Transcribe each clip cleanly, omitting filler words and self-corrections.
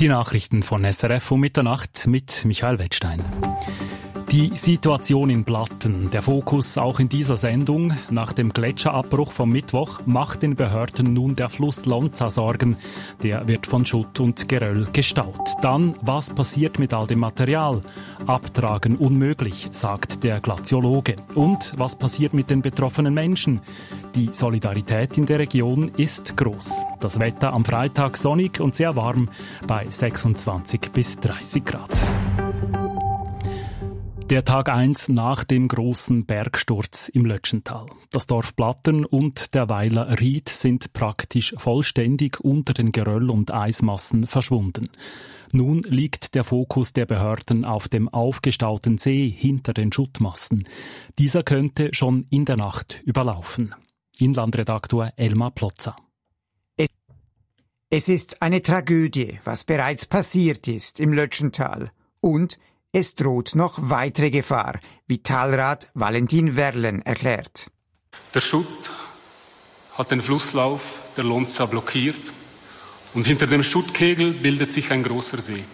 Die Nachrichten von SRF um Mitternacht mit Michael Wettstein. Die Situation in Blatten, der Fokus auch in dieser Sendung. Nach dem Gletscherabbruch vom Mittwoch macht den Behörden nun der Fluss Lonza Sorgen. Der wird von Schutt und Geröll gestaut. Dann, was passiert mit all dem Material? Abtragen unmöglich, sagt der Glaziologe. Und was passiert mit den betroffenen Menschen? Die Solidarität in der Region ist groß. Das Wetter am Freitag sonnig und sehr warm bei 26 bis 30 Grad. Der Tag 1 nach dem großen Bergsturz im Lötschental. Das Dorf Blatten und der Weiler Ried sind praktisch vollständig unter den Geröll- und Eismassen verschwunden. Nun liegt der Fokus der Behörden auf dem aufgestauten See hinter den Schuttmassen. Dieser könnte schon in der Nacht überlaufen. Inlandredaktor Elmar Plotza. Es ist eine Tragödie, was bereits passiert ist im Lötschental. Und es droht noch weitere Gefahr, wie Talrat Valentin Werlen erklärt. Der Schutt hat den Flusslauf der Lonza blockiert und hinter dem Schuttkegel bildet sich ein großer See.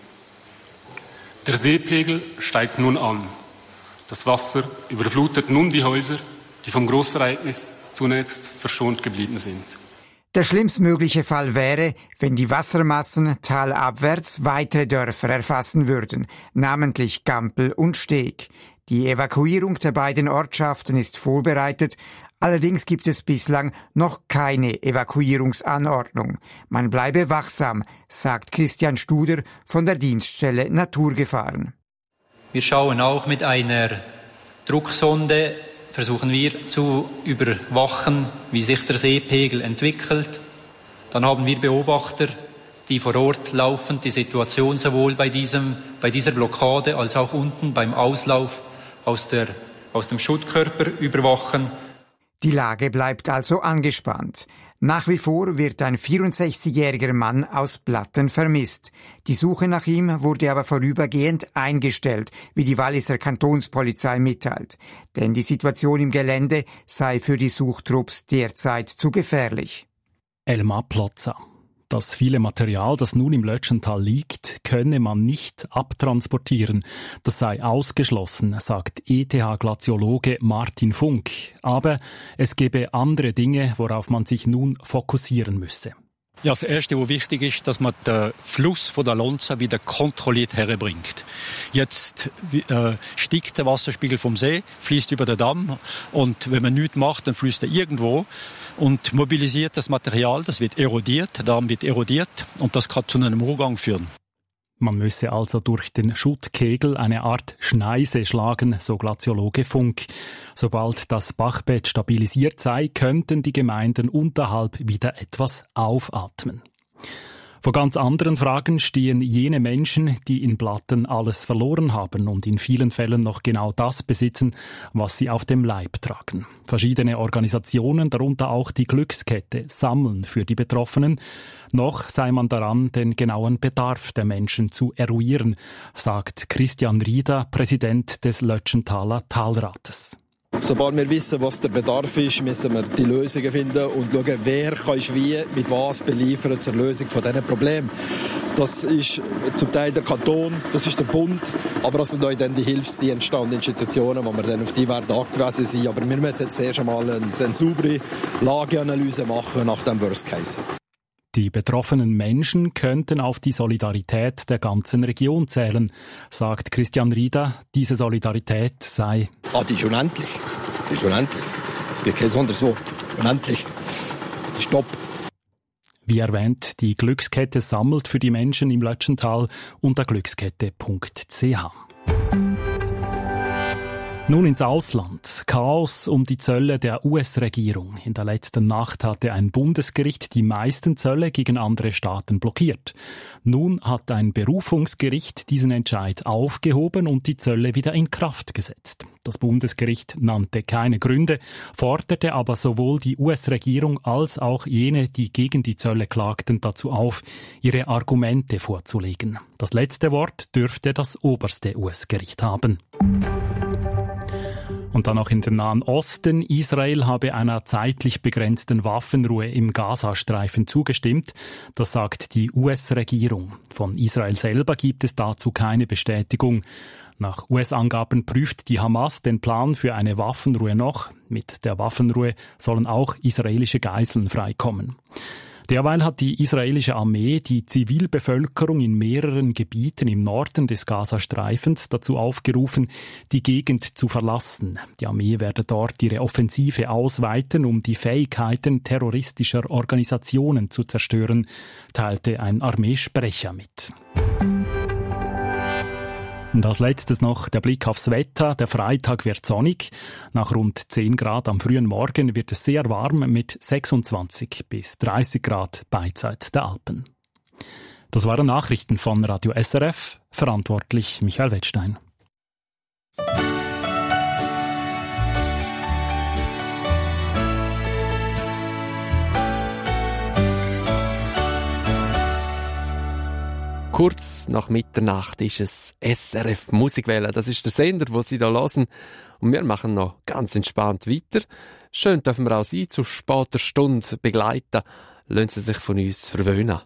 Der Seepegel steigt nun an. Das Wasser überflutet nun die Häuser, die vom Großereignis zunächst verschont geblieben sind. Der schlimmstmögliche Fall wäre, wenn die Wassermassen talabwärts weitere Dörfer erfassen würden, namentlich Gampel und Steg. Die Evakuierung der beiden Ortschaften ist vorbereitet, allerdings gibt es bislang noch keine Evakuierungsanordnung. Man bleibe wachsam, sagt Christian Studer von der Dienststelle Naturgefahren. Wir schauen auch mit einer Drucksonde, versuchen wir zu überwachen, wie sich der Seepegel entwickelt. Dann haben wir Beobachter, die vor Ort laufend die Situation sowohl bei dieser Blockade als auch unten beim Auslauf aus dem Schuttkörper überwachen. Die Lage bleibt also angespannt. Nach wie vor wird ein 64-jähriger Mann aus Blatten vermisst. Die Suche nach ihm wurde aber vorübergehend eingestellt, wie die Walliser Kantonspolizei mitteilt. Denn die Situation im Gelände sei für die Suchtrupps derzeit zu gefährlich. Elmar Plotza. Das viele Material, das nun im Lötschental liegt, könne man nicht abtransportieren. Das sei ausgeschlossen, sagt ETH-Glaziologe Martin Funk. Aber es gebe andere Dinge, worauf man sich nun fokussieren müsse. Ja, das Erste, was wichtig ist, dass man den Fluss von der Lonza wieder kontrolliert herbringt. Jetzt steigt der Wasserspiegel vom See, fließt über den Damm und wenn man nichts macht, dann fließt er irgendwo und mobilisiert das Material, das wird erodiert, der Damm wird erodiert und das kann zu einem Urgang führen. Man müsse also durch den Schuttkegel eine Art Schneise schlagen, so Glaziologe Funk. Sobald das Bachbett stabilisiert sei, könnten die Gemeinden unterhalb wieder etwas aufatmen. Vor ganz anderen Fragen stehen jene Menschen, die in Blatten alles verloren haben und in vielen Fällen noch genau das besitzen, was sie auf dem Leib tragen. Verschiedene Organisationen, darunter auch die Glückskette, sammeln für die Betroffenen. Noch sei man daran, den genauen Bedarf der Menschen zu eruieren, sagt Christian Rieder, Präsident des Lötschentaler Talrates. Sobald wir wissen, was der Bedarf ist, müssen wir die Lösungen finden und schauen, wer kann wie mit was beliefern zur Lösung von diesen Problemen. Das ist zum Teil der Kanton, das ist der Bund, aber das sind auch dann die Hilfsdienste und Institutionen, wo wir dann auf die werden angewiesen sind. Aber wir müssen jetzt erst einmal eine saubere Lageanalyse machen nach dem Worst Case. Die betroffenen Menschen könnten auf die Solidarität der ganzen Region zählen, sagt Christian Rieder. Diese Solidarität sei... Die ist unendlich. Die ist unendlich. Es gibt kein anderes Wort. Unendlich. Die ist top. Wie erwähnt, die Glückskette sammelt für die Menschen im Lötschental unter glückskette.ch. Nun ins Ausland. Chaos um die Zölle der US-Regierung. In der letzten Nacht hatte ein Bundesgericht die meisten Zölle gegen andere Staaten blockiert. Nun hat ein Berufungsgericht diesen Entscheid aufgehoben und die Zölle wieder in Kraft gesetzt. Das Bundesgericht nannte keine Gründe, forderte aber sowohl die US-Regierung als auch jene, die gegen die Zölle klagten, dazu auf, ihre Argumente vorzulegen. Das letzte Wort dürfte das oberste US-Gericht haben. Und dann noch in den Nahen Osten. Israel habe einer zeitlich begrenzten Waffenruhe im Gazastreifen zugestimmt. Das sagt die US-Regierung. Von Israel selber gibt es dazu keine Bestätigung. Nach US-Angaben prüft die Hamas den Plan für eine Waffenruhe noch. Mit der Waffenruhe sollen auch israelische Geiseln freikommen. Derweil hat die israelische Armee die Zivilbevölkerung in mehreren Gebieten im Norden des Gazastreifens dazu aufgerufen, die Gegend zu verlassen. Die Armee werde dort ihre Offensive ausweiten, um die Fähigkeiten terroristischer Organisationen zu zerstören, teilte ein Armeesprecher mit. Und als letztes noch der Blick aufs Wetter. Der Freitag wird sonnig. Nach rund 10 Grad am frühen Morgen wird es sehr warm mit 26 bis 30 Grad beidseits der Alpen. Das waren Nachrichten von Radio SRF. Verantwortlich Michael Wettstein. Kurz nach Mitternacht ist es SRF Musikwelle. Das ist der Sender, den Sie hier hören. Und wir machen noch ganz entspannt weiter. Schön dürfen wir auch Sie zu später Stunde begleiten. Lassen Sie sich von uns verwöhnen.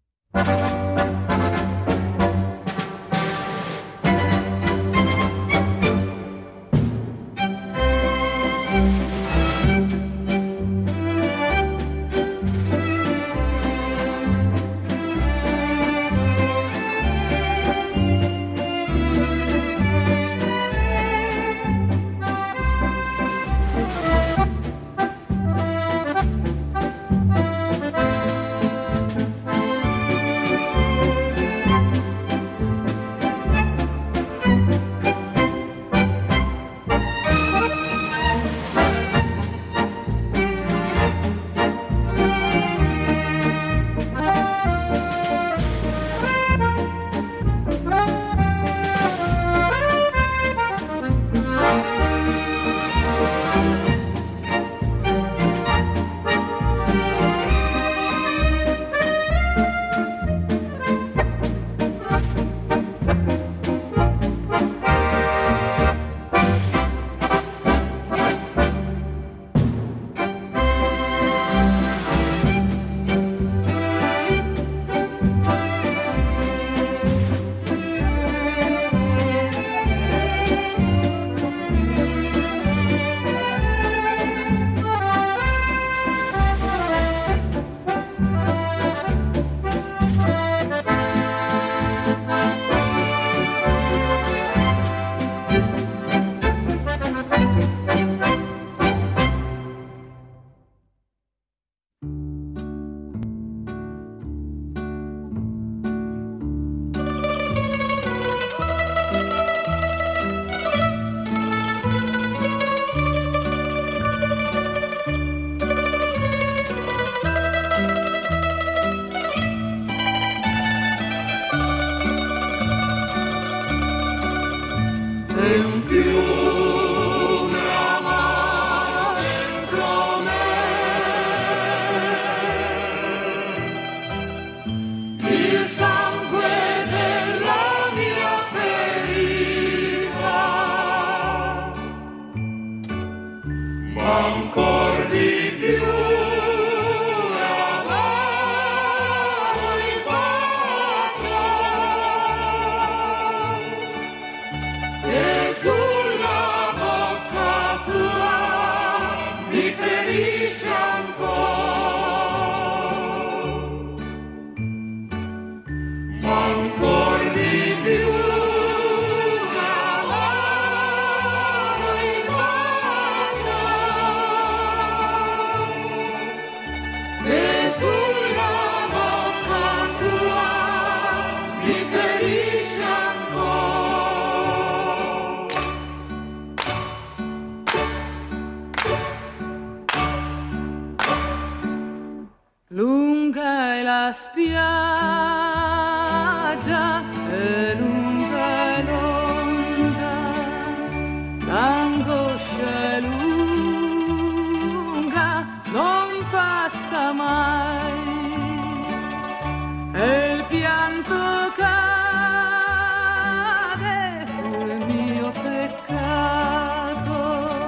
Lunga è la spiaggia e lunga è l'onda, l'angoscia è lunga, non passa mai, e il pianto cade sul mio peccato.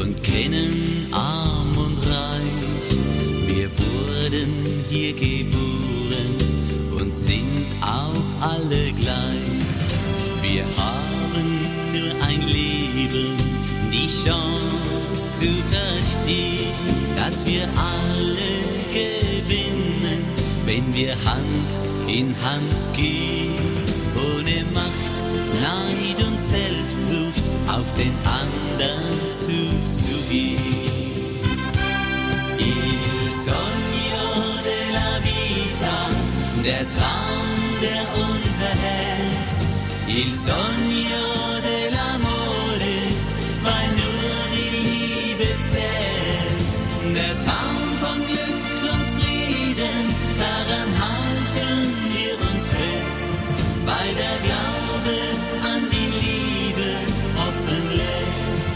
und kennen arm und reich. Wir wurden hier geboren und sind auch alle gleich. Wir haben nur ein Leben, die Chance zu verstehen, dass wir alle gewinnen, wenn wir Hand in Hand gehen, ohne Macht, Neid und Selbstsucht auf den anderen zuzugehen. Il sogno della vita, der Traum, der unser hält, il sogno dell'amore, weil nur die Liebe zählt, der Traum von Glück und Frieden, daran halten wir uns fest, weil der Glaube an die Liebe offen lässt.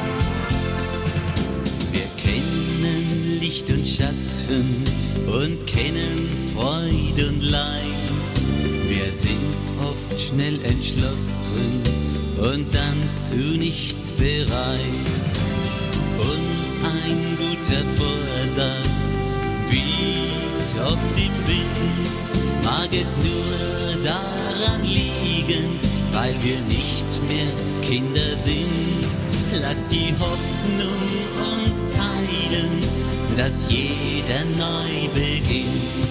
Wir kennen Licht und Schatten und kennen Freude und Leid. Wir sind oft schnell entschlossen und dann zu nichts bereit. Und ein guter Vorsatz wiegt oft im Wind. Mag es nur daran liegen, weil wir nicht mehr Kinder sind. Lass die Hoffnung uns teilen, dass jeder neu beginnt.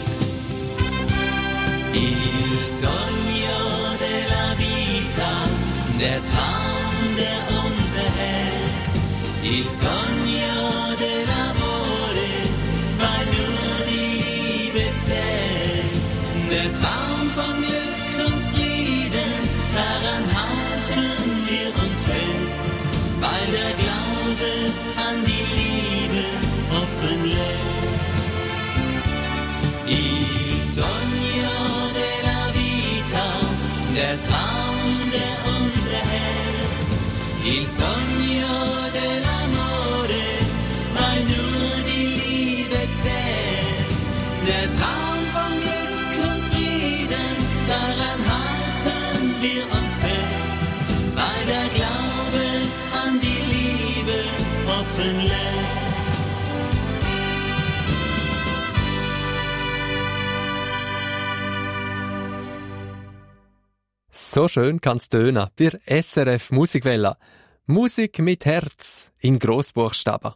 Il sogno della vita, der Traum, der unser hält. Il sogno dell'amore, weil nur die Liebe zählt. Der Traum von Glück und Frieden, daran halten wir uns fest, weil der Glaube an die Liebe offen lässt. Il sogno della vita, der Traum, der unser hält. Il sogno dell'amore, weil nur die Liebe zählt. Der Traum von Glück und Frieden, daran halten wir uns fest, weil der Glaube an die Liebe offen lässt. So schön kann's tönen bei SRF Musikwelle. Musik mit Herz in Grossbuchstaben.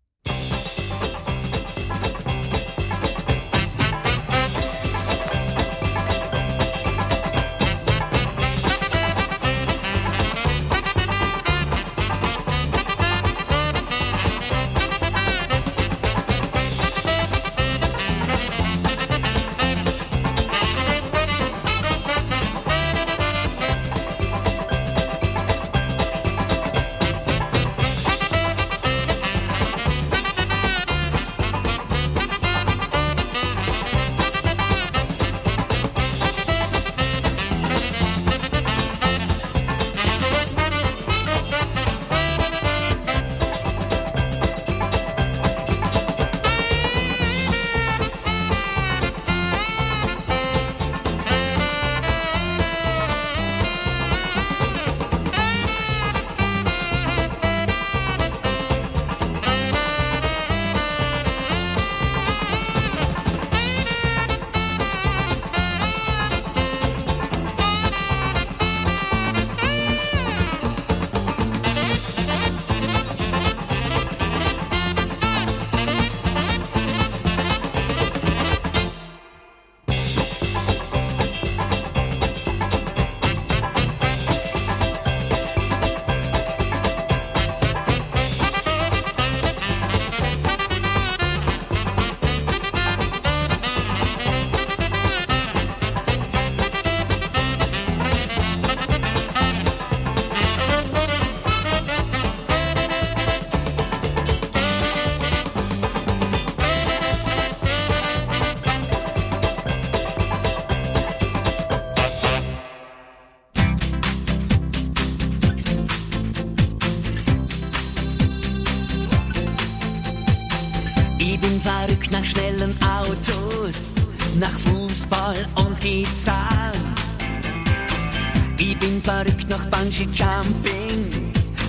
bin verrückt nach schnellen Autos, nach Fußball und Gitarre. Ich bin verrückt nach Bungee Jumping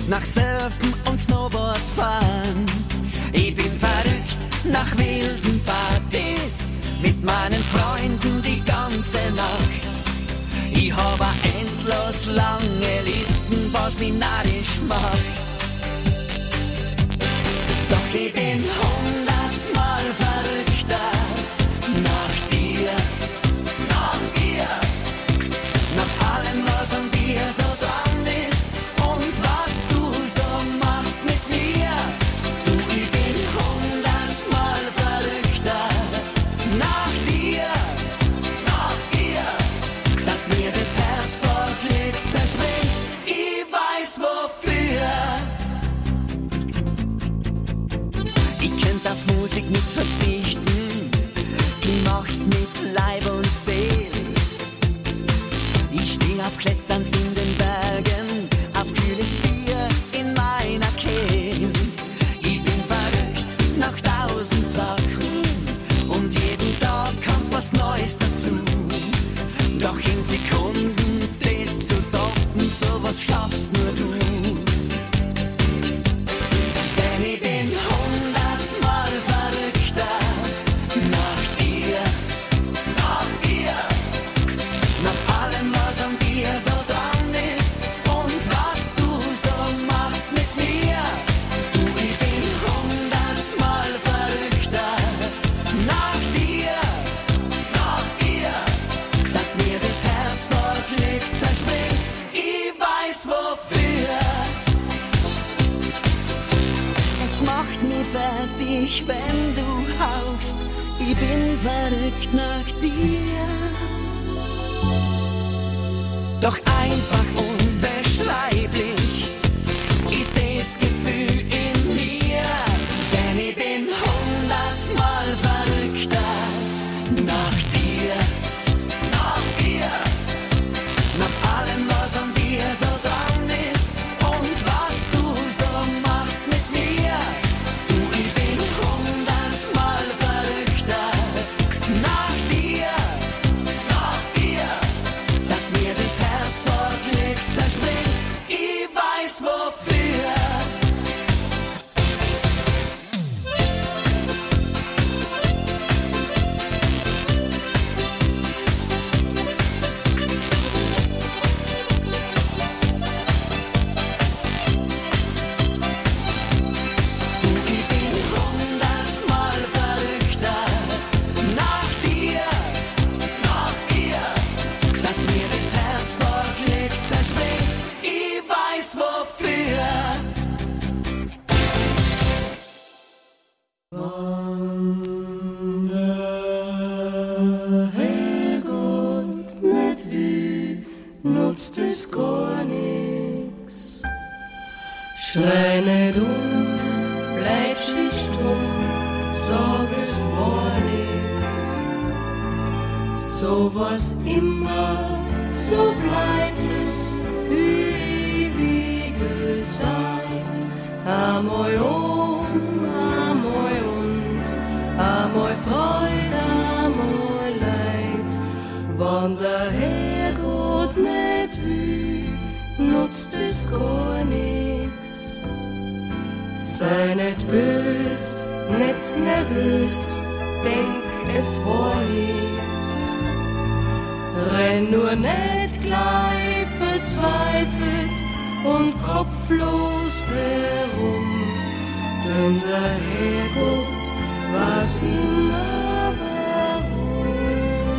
nach Surfen und Snowboard fahren. Ich bin verrückt nach wilden Partys, mit meinen Freunden die ganze Nacht. Ich habe endlos lange Listen, was mich narrisch macht. Doch ich bin 100-mal verrückter nach dir, nach allem, was an dir so dran ist und was du so machst mit mir. Du, ich bin 100-mal verrückter nach dir, dass mir das Herz vor Glück zerspringt. Ich weiß wofür. Ich könnte auf Musik nicht verzichten, ich mach's mit Leib und Seele. Ich steh auf Klettern in den Bergen, auf kühles Bier in meiner Kehle. Ich bin verrückt nach 1000 Sachen und jeden Tag kommt was Neues dazu. Doch in Sekunden das zu toppen, sowas schaffst nur du. Denn ich bin 100-mal verrückter nach dir, nach allem, was an dir so dran ist und was du so machst mit mir. Du, ich bin 100-mal verrückter nach dir, dass mir das Herz vor Glück zerspringt. Ich weiß wofür. Es macht mich fertig, wenn du haust. Ich bin verrückt nach dir. Doch einfach unbeschreiblich ist das Gefühl in mir. Denn ich bin 100-mal verrückter nach dir, nach allem, was an dir so dran ist und was du so machst mit mir. Du, ich bin 100-mal verrückter nach dir, dass mir das Herz vor Glück zerspringt. Ich weiß wofür. Ich bin 100-mal verrückter nach dir, dass mir das Herz vor Glück zerspringt. Ich weiß wofür. Herrgott nicht will, nutzt es gar nix. Schrei nicht bleib schön stumm, sag es war nix. So war's immer, so bleibt es für ewige Zeit. Einmal einmal und einmal Freude, einmal Leid. Wann der Herrgott nicht will, nutzt es gar nix. Sei nicht bös, nicht nervös, denk es war nix. Renn nur nicht gleich verzweifelt und kopflos herum, denn der Herrgott weiß immer warum.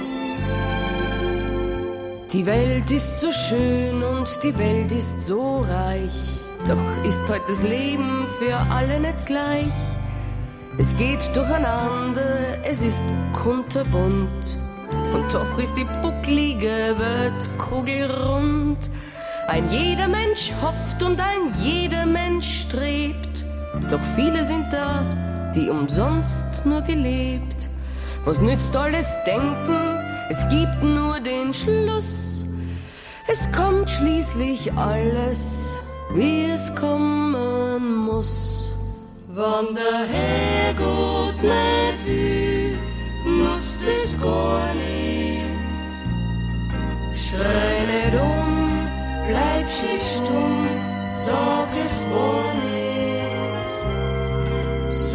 Die Welt ist so schön und die Welt ist so reich, doch ist heute das Leben für alle nicht gleich. Es geht durcheinander, es ist kunterbunt, und doch ist die bucklige Welt kugelrund. Ein jeder Mensch hofft und ein jeder Mensch strebt, doch viele sind da, die umsonst nur gelebt. Was nützt alles Denken? Es gibt nur den Schluss. Es kommt schließlich alles, wie es kommen muss. Wann der Herrgott nicht will, nutzt es gar nix. Schrei nicht bleib schön stumm, so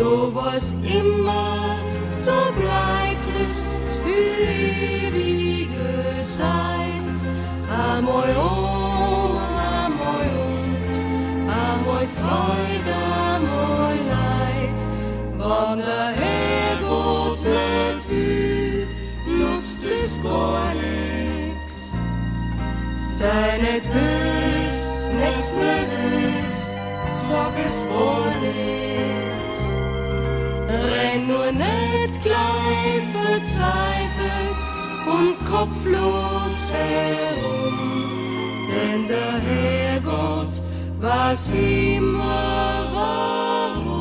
so war's immer, so bleibt es für ewige Zeit. Amoi oh, amoi und, amoi Freude, amoi Leid. Wann der Herrgott nicht will, nutzt es gar nix. Sei nicht bös, nicht nervös, sag es wohl ist. Renn nur nicht gleich verzweifelt und kopflos herum, denn der Herrgott weiß immer warum.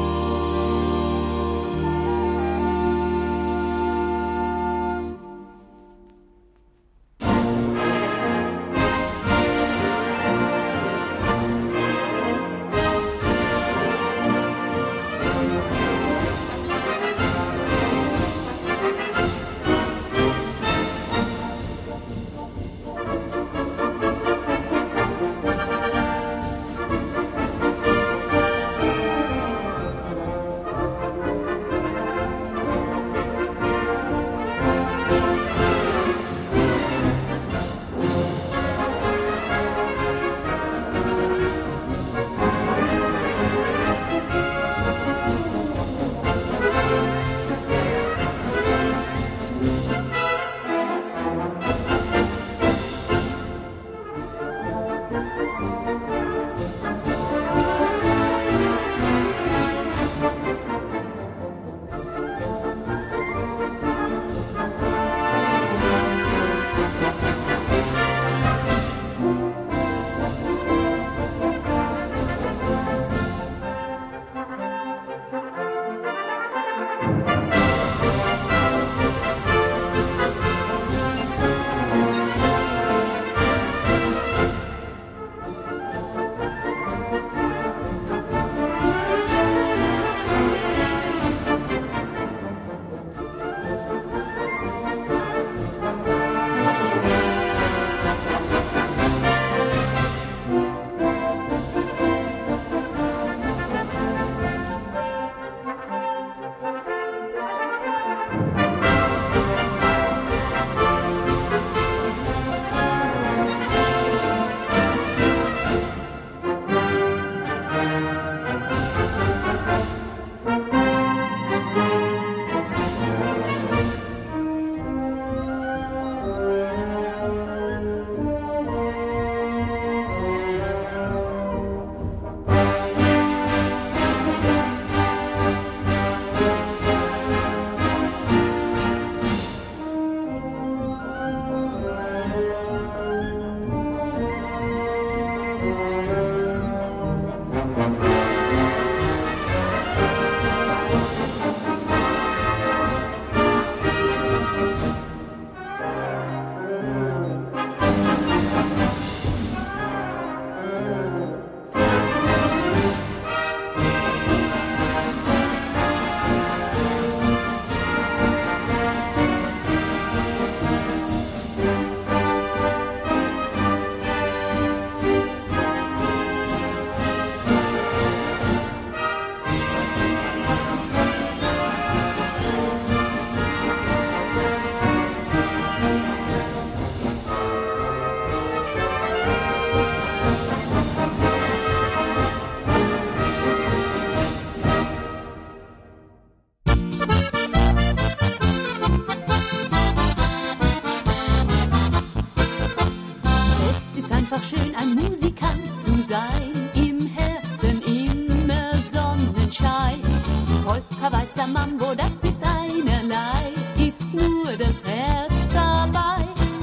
Mambo, das ist einerlei, ist nur das Herz dabei.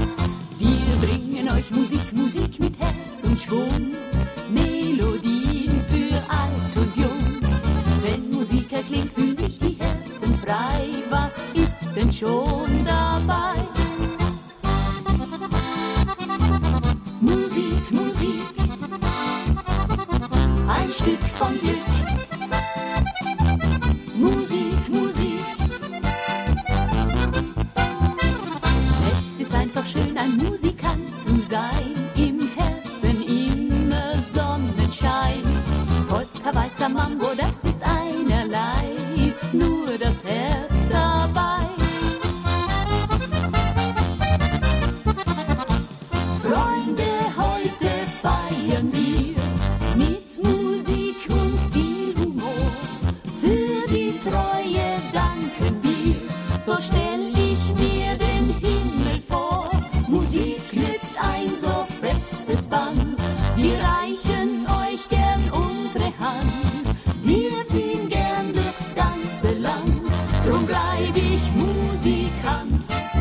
Wir bringen euch Musik, Musik mit Herz und Schwung, Melodien für alt und jung. Wenn Musik erklingt, fühlen sich die Herzen frei, was ist denn schon dabei? Musik, Musik, ein Stück vom Glück. Musik, Musik. Es ist einfach schön, ein Musikant zu sein. Im Herzen immer Sonnenschein. Polka, Walzer, Mambo, das ist einerlei. ich mir den Himmel vor. Musik knüpft ein so festes Band. Wir reichen euch gern unsere Hand. Wir ziehen gern durchs ganze Land. Drum bleib ich Musikant.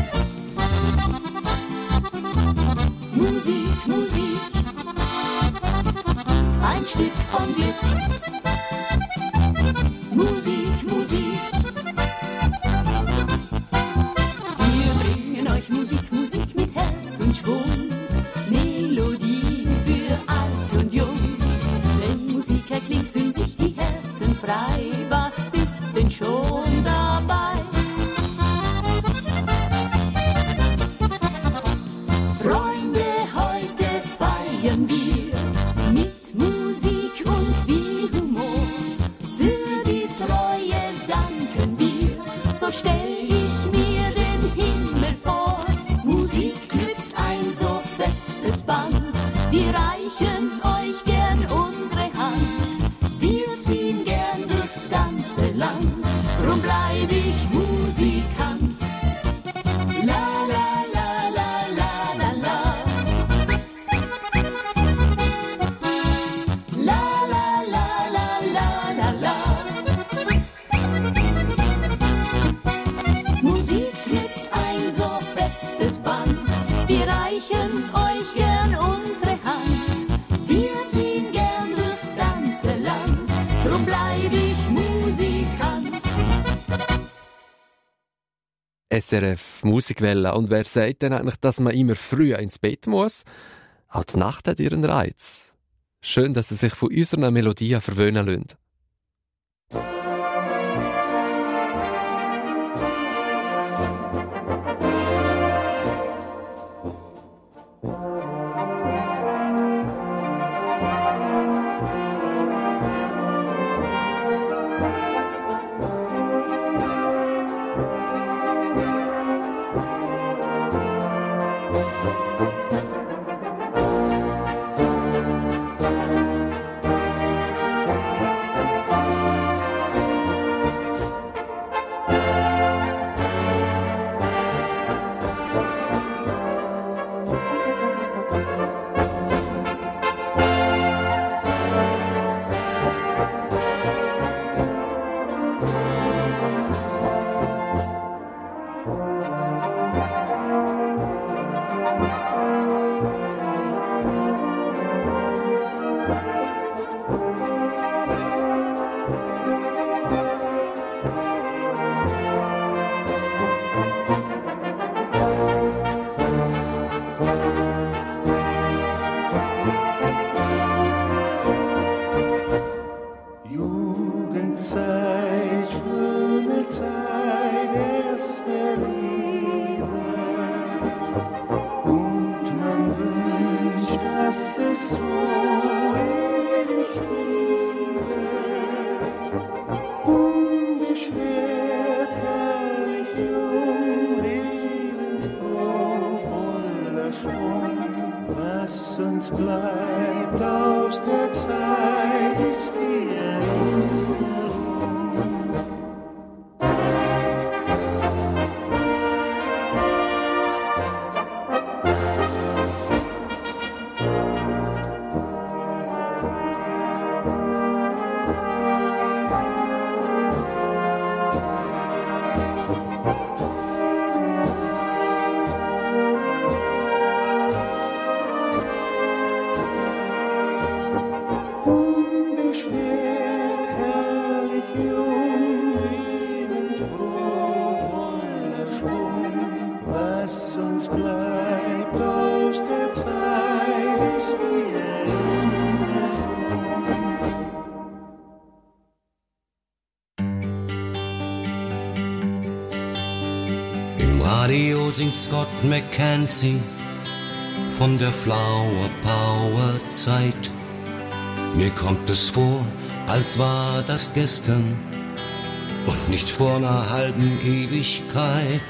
Musik, Musik, ein Stück von Glück. Musik, Musik, wir bringen euch Musik, Musik mit Herz und Schwung. Melodien für alt und jung. Wenn Musik erklingt, fühlen sich die Herzen frei. Was ist denn schon dabei? Freunde, heute feiern wir mit Musik und viel Humor. Für die Treue danken wir, so stell ich mir den Himmel vor. Musik knüpft ein so festes Band. Wir reichen euch gern unsere Hand. Wir ziehen gern durchs ganze Land. Drum bleib ich Musikant. La la la la la la la. La la la la la la la. Musik knüpft ein so festes Band. Wir reichen euch gern unsere Hand. Wir ziehen gern durchs ganze Land. Drum bleib ich Musikant. SRF Musikwelle. Und wer sagt denn eigentlich, dass man immer früher ins Bett muss? Auch die Nacht hat ihren Reiz. Schön, dass Sie sich von unseren Melodien verwöhnen lassen. Radio singt Scott McKenzie von der Flower Power Zeit. Mir kommt es vor, als war das gestern und nicht vor einer halben Ewigkeit.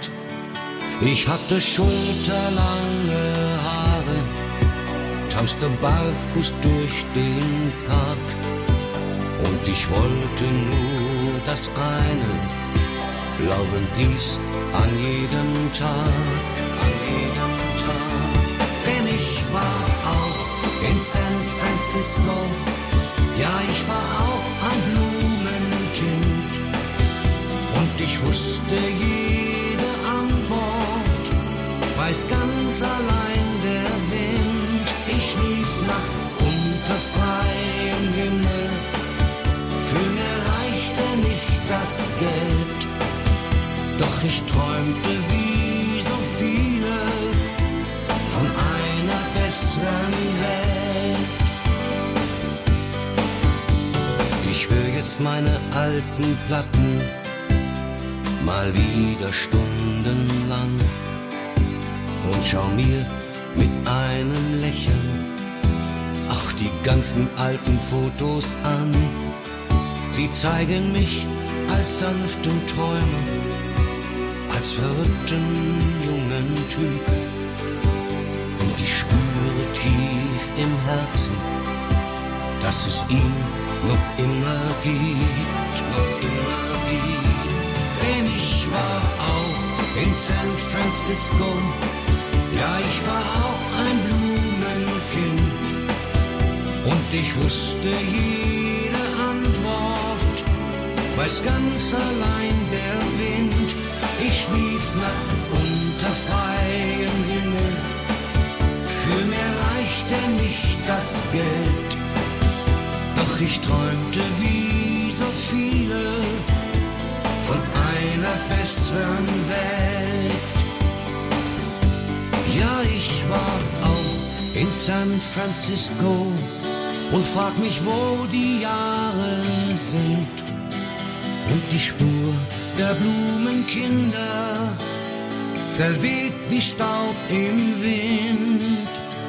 Ich hatte schulterlange Haare, tanzte barfuß durch den Park und ich wollte nur das eine, Love and Peace an jedem Francisco. Ja, ich war auch ein Blumenkind und ich wusste jede Antwort, weiß ganz allein der Wind. Ich lief nachts unter freiem Himmel, für mir reichte nicht das Geld, doch ich träumte wie so viele von einer besseren Welt. Ich höre jetzt meine alten Platten mal wieder stundenlang und schau mir mit einem Lächeln auch die ganzen alten Fotos an. Sie zeigen mich als sanften Träumer, als verrückten jungen Typ. Und ich spüre tief im Herzen, dass es ihn noch immer gibt, Denn ich war auch in San Francisco, ja, ich war auch ein Blumenkind. Und ich wusste jede Antwort, weiß ganz allein der Wind. Ich lief nachts unter freiem Himmel, für mehr reichte nicht das Geld, doch ich träumte wie so viele von einer besseren Welt. Ja, ich war auch in San Francisco und frag mich, wo die Jahre sind und die Spur der Blumenkinder verweht wie Staub im Wind.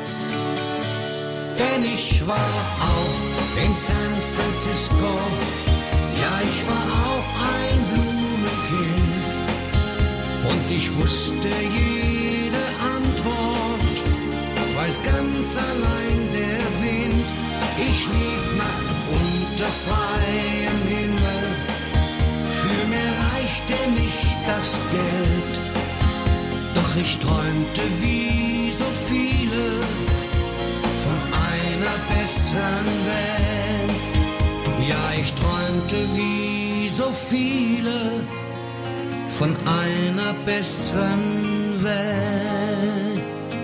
Denn ich war auch in San Francisco, ja, ich war auch ein Blumenkind und ich wusste jede Antwort, weiß ganz allein der Wind. Ich lief nachts unter freiem Himmel, für mehr reichte nicht das Geld, doch ich träumte wie so viele von einer besseren Welt. Ja, ich träumte wie so viele von einer besseren Welt.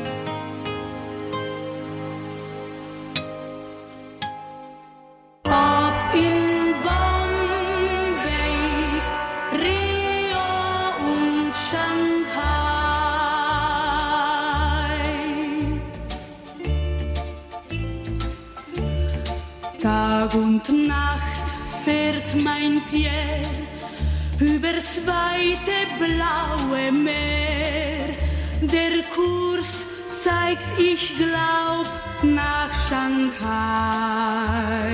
Ob in Bombay, Rio und Shanghai, Tag und Nacht fährt mein Pierre übers weite blaue Meer. Der Kurs zeigt, ich glaub, nach Shanghai.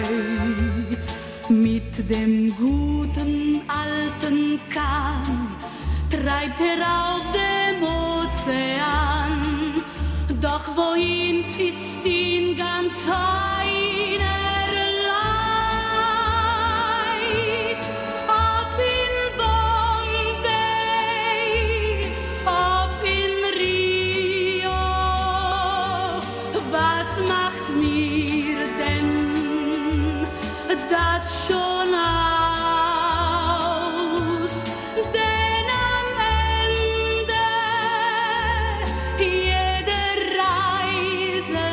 Mit dem guten alten Kahn treibt auf dem Ozean. Doch wohin ist ihn ganz einerlei? Ob in Bombay, ob in Rio, was macht mir denn das schon aus? Denn am Ende jeder Reise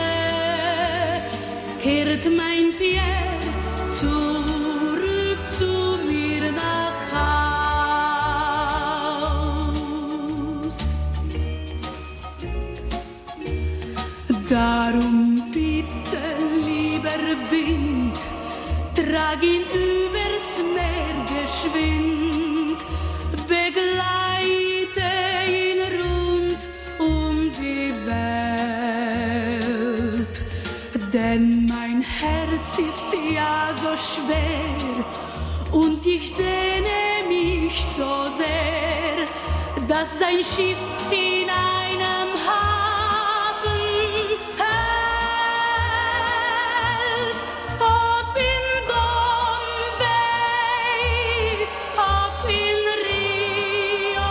kehrt mein Pierre zurück zu mir nach Haus. Darum bitte, lieber Wind, trag ihn übers Meer geschwind, begleite ihn rund um die Welt. Denn mein Herz ist ja so schwer und ich sehne mich so sehr, dass sein Schiff in einem Hafen hält. Ob in Bombay, ob in Rio,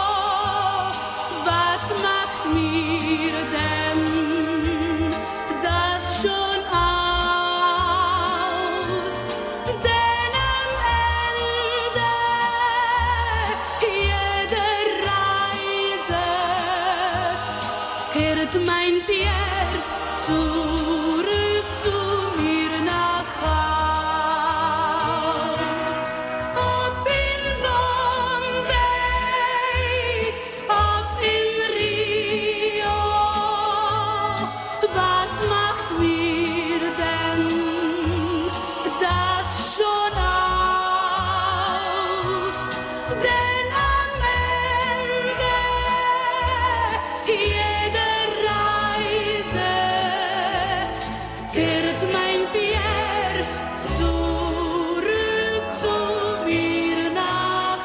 was macht mir denn das schon aus? kehrt mein Pierre zurück zu mir nach Haus. Ob in Bombay, ob in Rio, was macht mir denn das schon aus? Denn am Ende jeder Reise kehrt mein Pierre zurück zu mir nach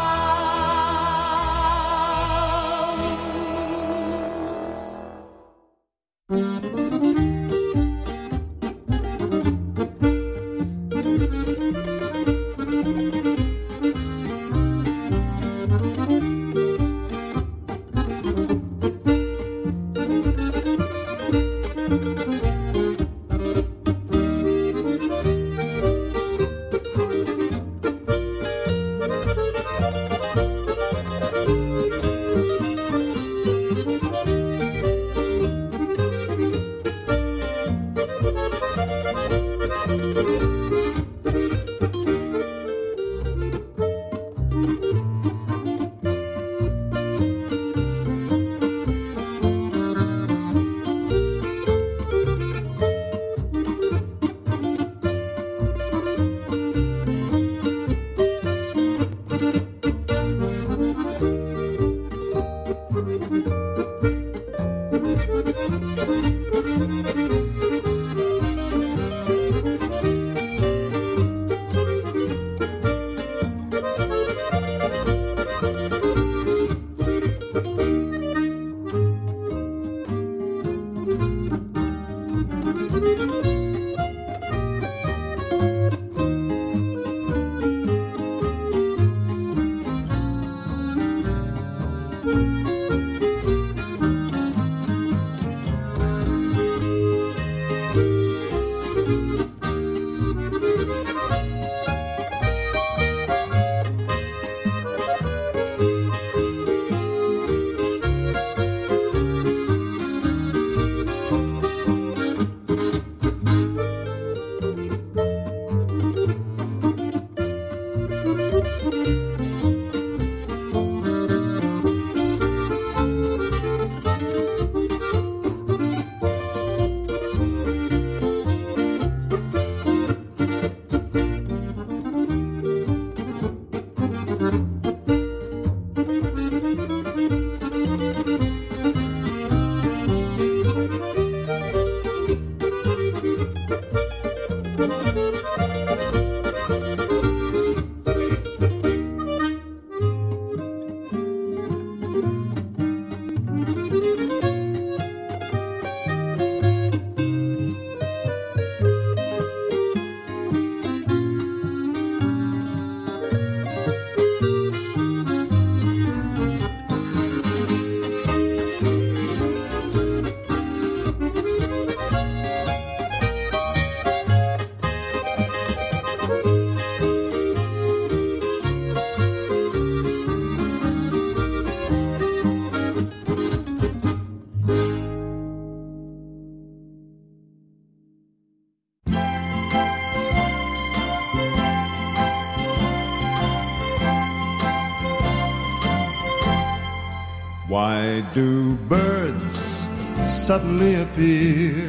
Why do birds suddenly appear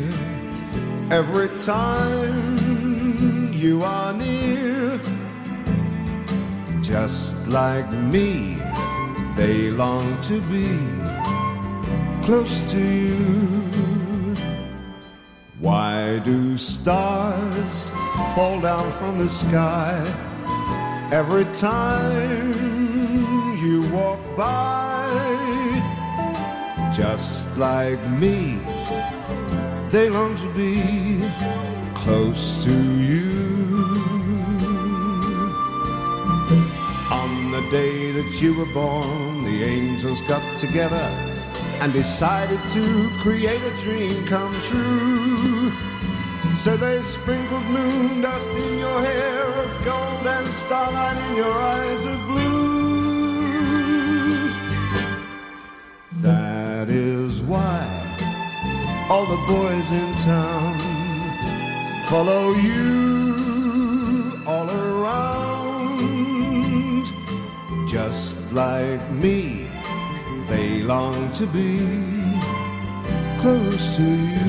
every time you are near? Just like me, they long to be close to you. Why do stars fall down from the sky every time you walk by? Just like me, they long to be close to you. On the day that you were born, the angels got together and decided to create a dream come true. So they sprinkled moon dust in your hair of gold and starlight in your eyes of blue. That is why all the boys in town follow you all around. Just like me, they long to be close to you.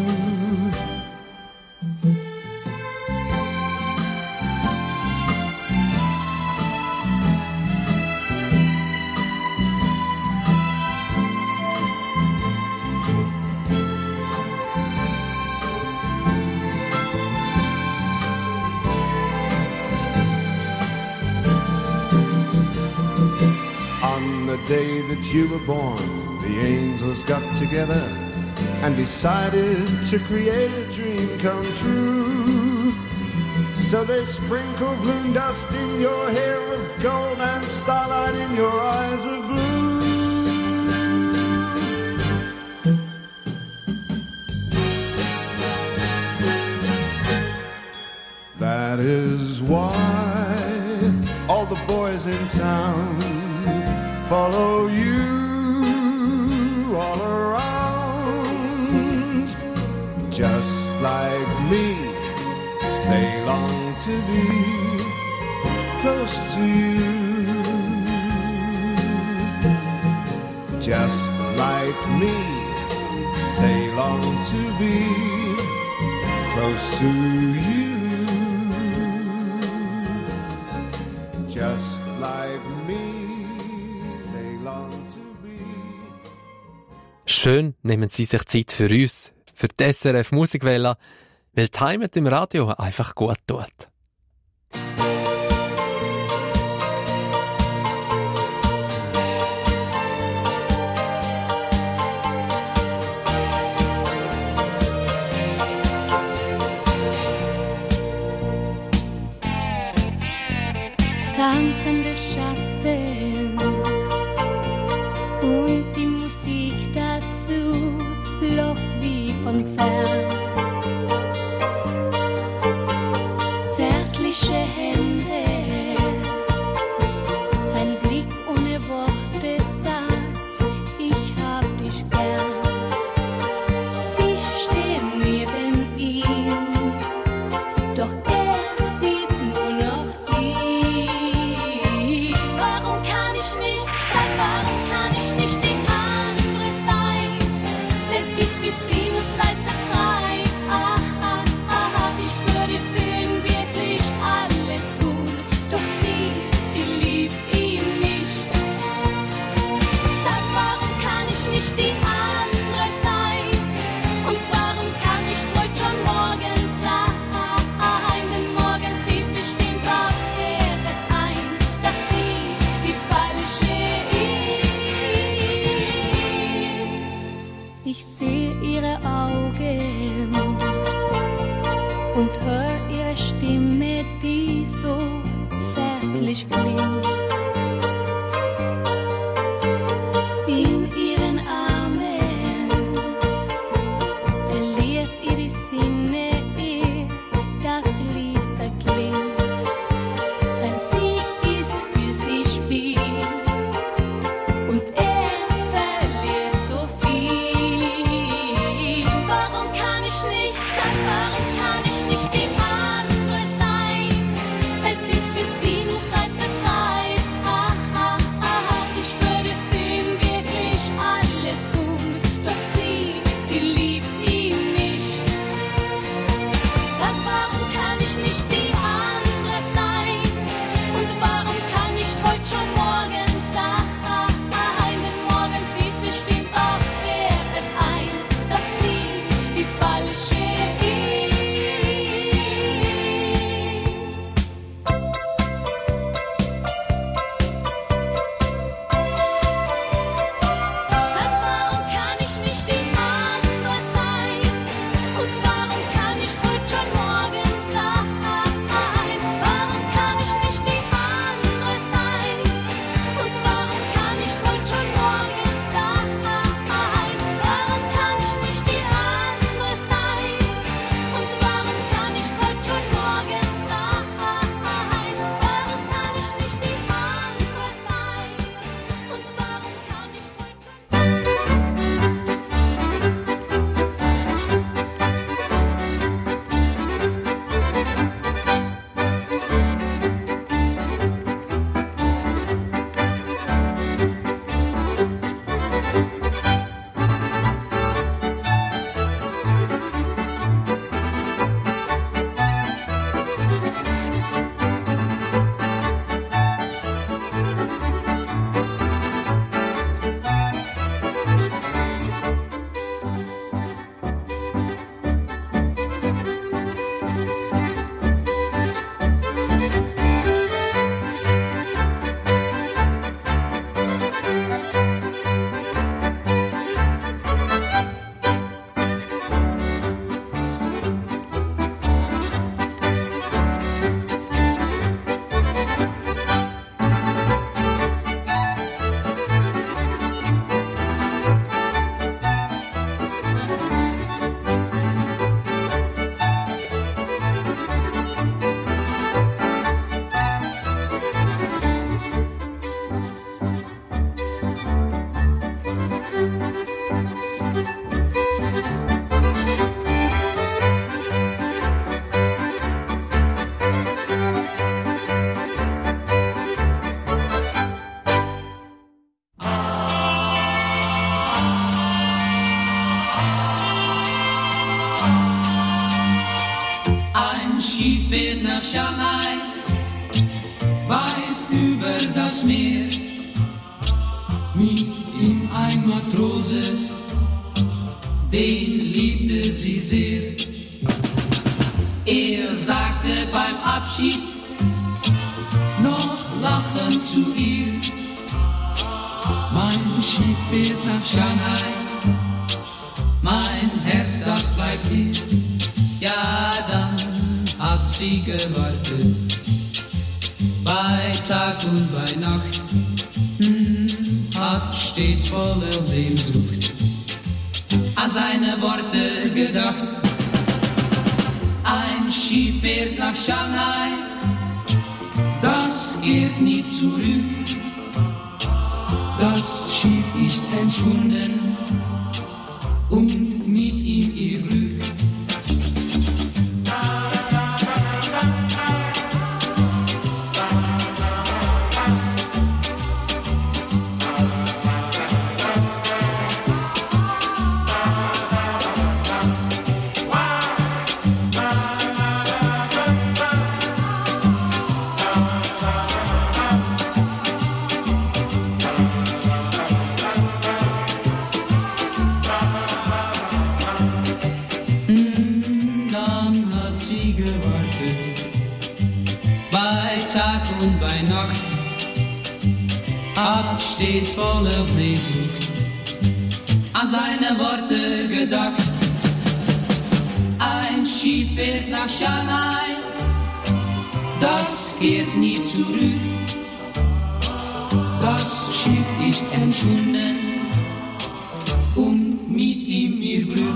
The day that you were born, the angels got together and decided to create a dream come true. So they sprinkled moon dust in your hair of gold and starlight in your eyes of blue. That is why all the boys in town follow you all around. Just like me, they long to be close to you. Just like me, they long to be close to you. Just like me. Schön nehmen Sie sich Zeit für uns, für die SRF Musikwelle, weil die Heimat im Radio einfach gut tut. Tanzende Schatten und die Musik dazu lobt wie von fern. Zärtliche Hände, sein Blick ohne Worte sagt, ich hab dich gern. Ich stehe neben ihm, doch er sieht nur noch sie. Warum kann ich nicht, sag, warum kann ich nicht die andere sein? Es ist bis 7 Uhr Zeit für 3. Ich würde ihm wirklich alles tun, doch sie liebt ihn nicht. Sag, warum kann ich nicht die andere sein? Und warum kann ich heute schon morgen sein? Denn morgen sieht bestimmt auch er es ein, dass sie die falsche ist. Ich sehe ihre Augen und hör ihre Stimme, die so zärtlich klingt. In ihren Armen verliert ihr die Sinne, ehe das Lied verklingt. Sein Sie ist für sie Spiel und er verliert so viel. Warum kann ich nicht, sag, warum kann ich nicht die andere sein? Es ist bis 7 Uhr Zeit für 3. Schiff fährt nach Shanghai, weit über das Meer. Mit ihm ein Matrose, den liebte sie sehr. Er sagte beim Abschied noch lachend zu ihr: Mein Schiff fährt nach Shanghai, mein Herz, das bleibt hier. Ja, dann hat sie gewartet, bei Tag und bei Nacht, hat stets voller Sehnsucht an seine Worte gedacht. Ein Schiff fährt nach Shanghai, das kehrt nie zurück. Das Schiff ist entschwunden und mit ihm ihr Glück. Und bei Nacht hat stets voller Sehnsucht an seine Worte gedacht. Ein Schiff fährt nach Shanghai, das kehrt nie zurück. Das Schiff ist entschwunden und mit ihm ihr Glück.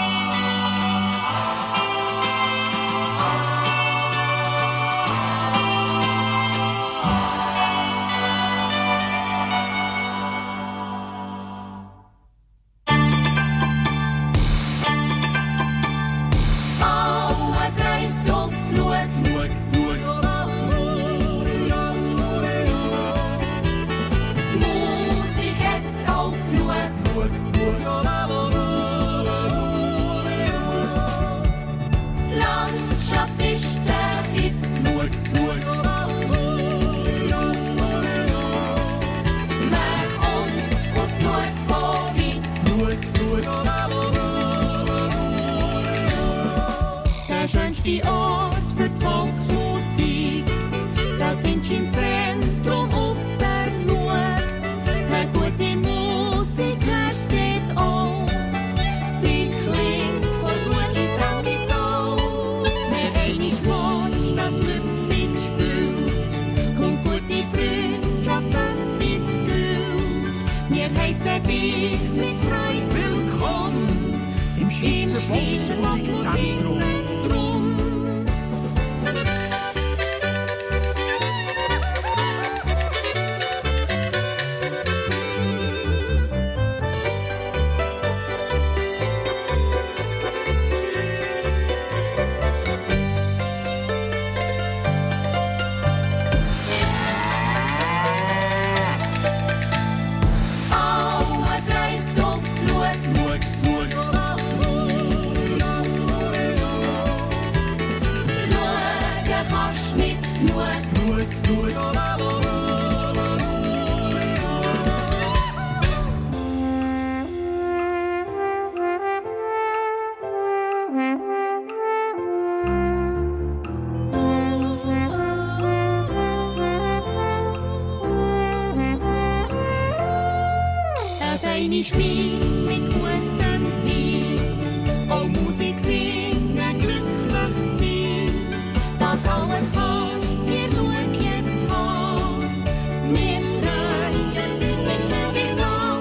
Feine Schmied mit gutem Wein, auch Musik singen, glücklich sein. Das alles kannst wir nur jetzt haben. Wir freuen uns für dich nach.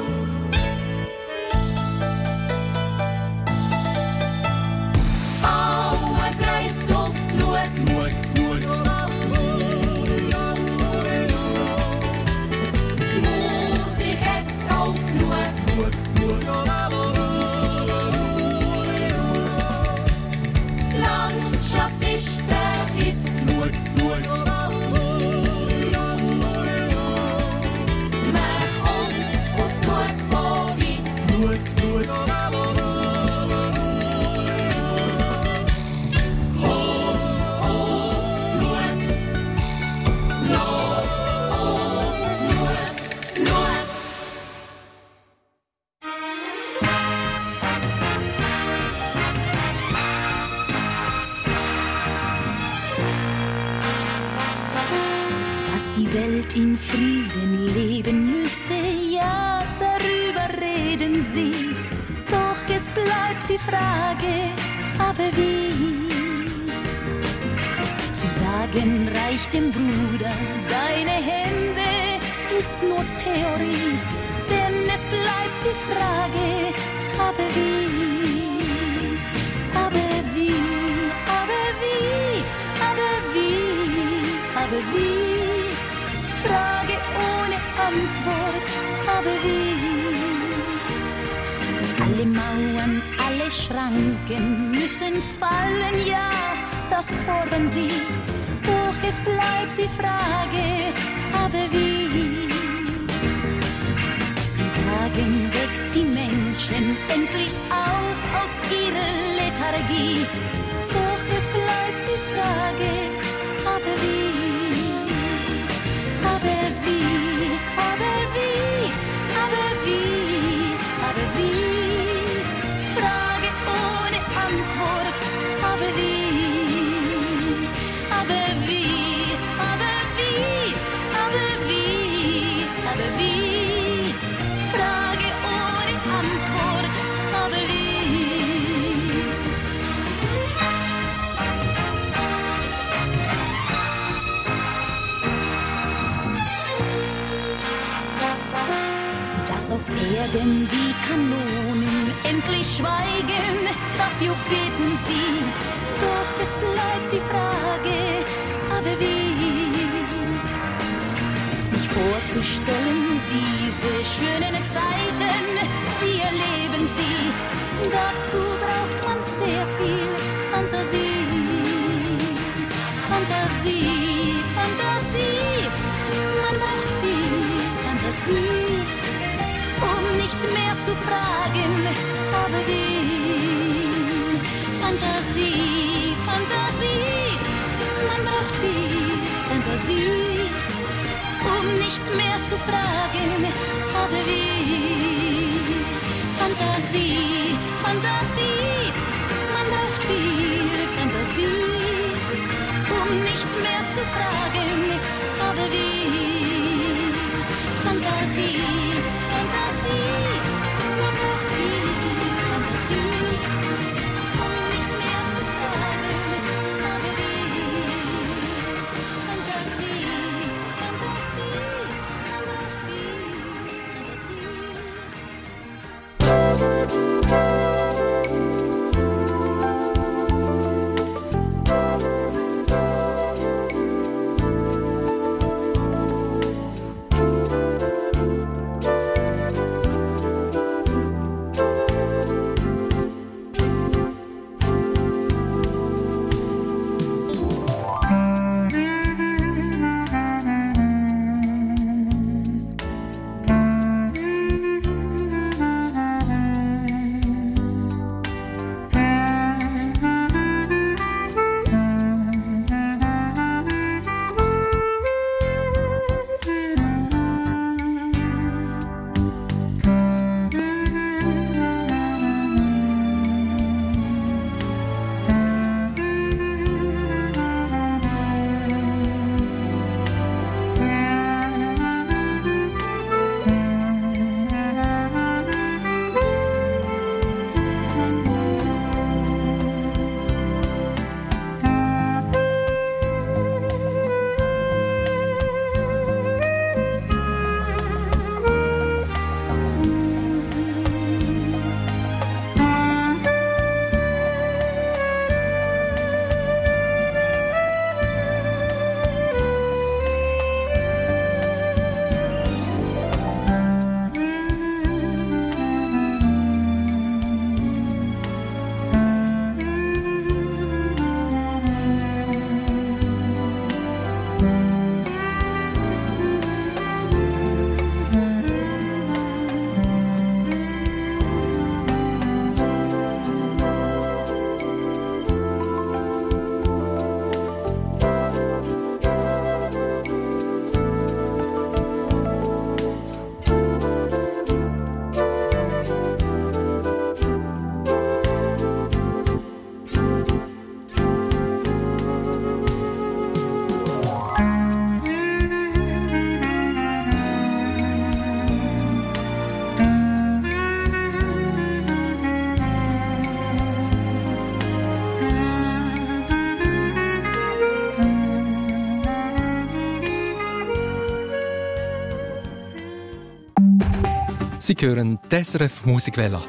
Alles reist auf die Luft. Musik hat's auch genug. Landschaft ist der Hit. Man kommt auf gut von weit. Komm Welt in Frieden leben müsste, ja, darüber reden sie. Doch es bleibt die Frage, aber wie? Zu sagen, reich dem Bruder deine Hände, ist nur Theorie, denn es bleibt die Frage, aber wie? Aber wie? Aber wie? Aber wie? Aber wie? Frage ohne Antwort, aber wie? Alle Mauern, alle Schranken müssen fallen, ja, das fordern sie. Doch es bleibt die Frage, aber wie? Sie sagen, weckt die Menschen endlich auf aus ihrer Lethargie. Doch es bleibt die Frage, aber wie? Aber wie? Aber wie? Aber wie? Aber wie? Frage ohne Antwort, aber wie? Aber wie? Aber wie? Aber wie? Aber wie? Frage ohne Antwort, aber wie? Dass auf Erden die Kanonen endlich schweigen, dafür beten sie. Doch es bleibt die Frage, aber wie? Sich vorzustellen, diese schönen Zeiten, wie erleben sie? Dazu braucht man sehr viel Fantasie. Fantasie, Fantasie, man braucht viel Fantasie, um nicht mehr zu fragen, aber wie? Fantasie, Fantasie, man braucht viel Fantasie, um nicht mehr zu fragen, aber wie? Fantasie, Fantasie, man braucht viel Fantasie, um nicht mehr zu fragen, aber wie? Fantasie, Fantasie, man braucht viel Fantasie, um nicht mehr zu fragen, aber wie? Fantasie, Fantasie, man braucht viel Sie hören die SRF Musikwelle.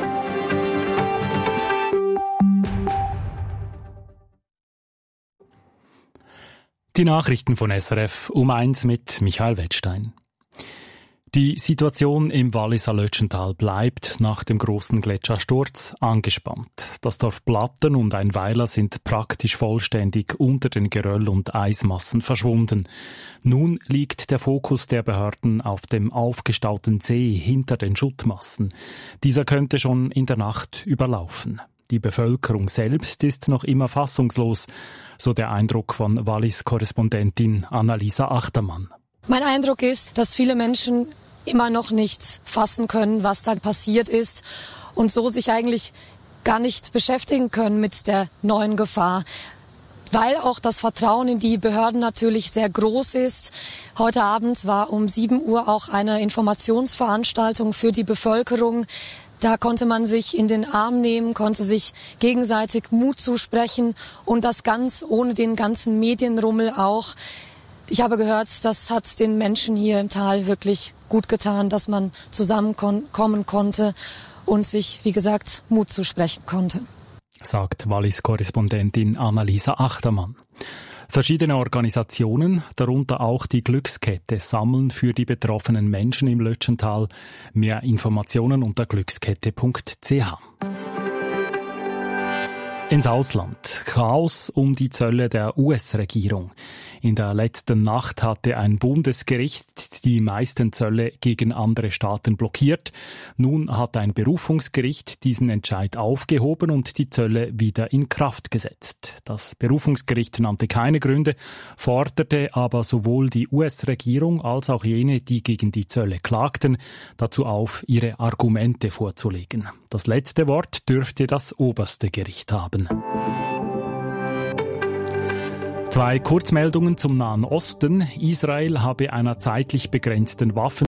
Die Nachrichten von SRF um 1 mit Michael Wettstein. Die Situation im Walliser Lötschental bleibt nach dem großen Gletschersturz angespannt. Das Dorf Platten und ein Weiler sind praktisch vollständig unter den Geröll- und Eismassen verschwunden. Nun liegt der Fokus der Behörden auf dem aufgestauten See hinter den Schuttmassen. Dieser könnte schon in der Nacht überlaufen. Die Bevölkerung selbst ist noch immer fassungslos, so der Eindruck von Wallis-Korrespondentin Annalisa Achtermann. Mein Eindruck ist, dass viele Menschen immer noch nicht fassen können, was da passiert ist und so sich eigentlich gar nicht beschäftigen können mit der neuen Gefahr. Weil auch das Vertrauen in die Behörden natürlich sehr groß ist. Heute Abend war um 7 Uhr auch eine Informationsveranstaltung für die Bevölkerung. Da konnte man sich in den Arm nehmen, konnte sich gegenseitig Mut zusprechen und das ganz ohne den ganzen Medienrummel auch. Ich habe gehört, das hat den Menschen hier im Tal wirklich gut getan, dass man zusammenkommen konnte und sich, wie gesagt, Mut zusprechen konnte. Sagt Wallis-Korrespondentin Annalisa Achtermann. Verschiedene Organisationen, darunter auch die Glückskette, sammeln für die betroffenen Menschen im Lötschental. Mehr Informationen unter glückskette.ch. Ins Ausland. Chaos um die Zölle der US-Regierung. In der letzten Nacht hatte ein Bundesgericht die meisten Zölle gegen andere Staaten blockiert. Nun hat ein Berufungsgericht diesen Entscheid aufgehoben und die Zölle wieder in Kraft gesetzt. Das Berufungsgericht nannte keine Gründe, forderte aber sowohl die US-Regierung als auch jene, die gegen die Zölle klagten, dazu auf, ihre Argumente vorzulegen. Das letzte Wort dürfte das oberste Gericht haben. 2 Kurzmeldungen zum Nahen Osten. Israel habe einer zeitlich begrenzten